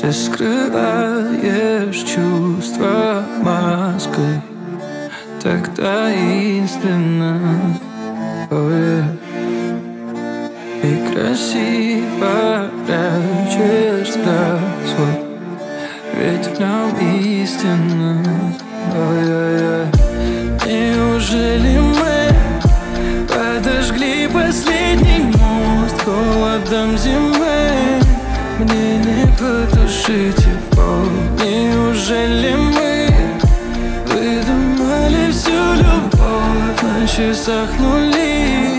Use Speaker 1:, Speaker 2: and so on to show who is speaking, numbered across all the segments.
Speaker 1: Ты скрываешь чувства маской так таинственно, И красиво прячешь взгляд свой, ведь в нем истина. Неужели мы подожгли последний мост холодом зимы? Мне не потушить его. Неужели мы выдумали всю любовь на часах нули?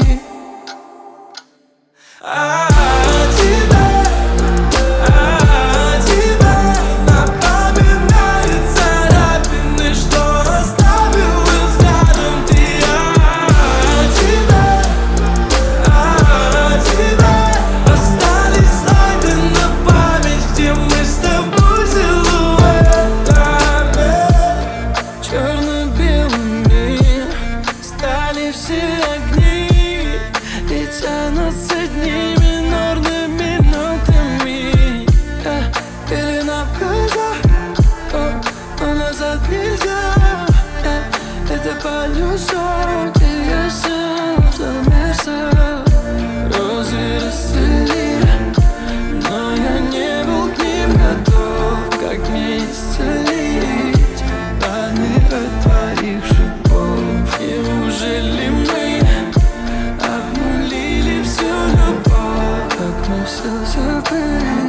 Speaker 1: Все огни и тянутся дни минорными нотами. Пелена в глазах, но назад нельзя. Это полюса, где я сам замерзал. Розы расцвели, но я не был к ним готов. Как мне исцелить раны от твоих шипов? Неужели мы обнулили всю любовь? Как мы все забыть?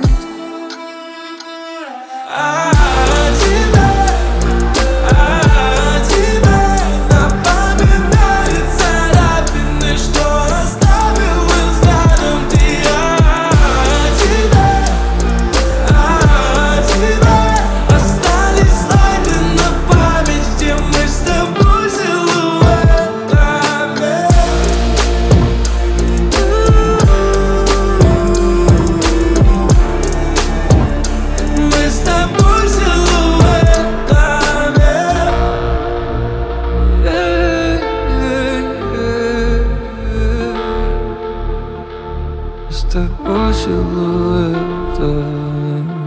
Speaker 1: С тобой силуэтами.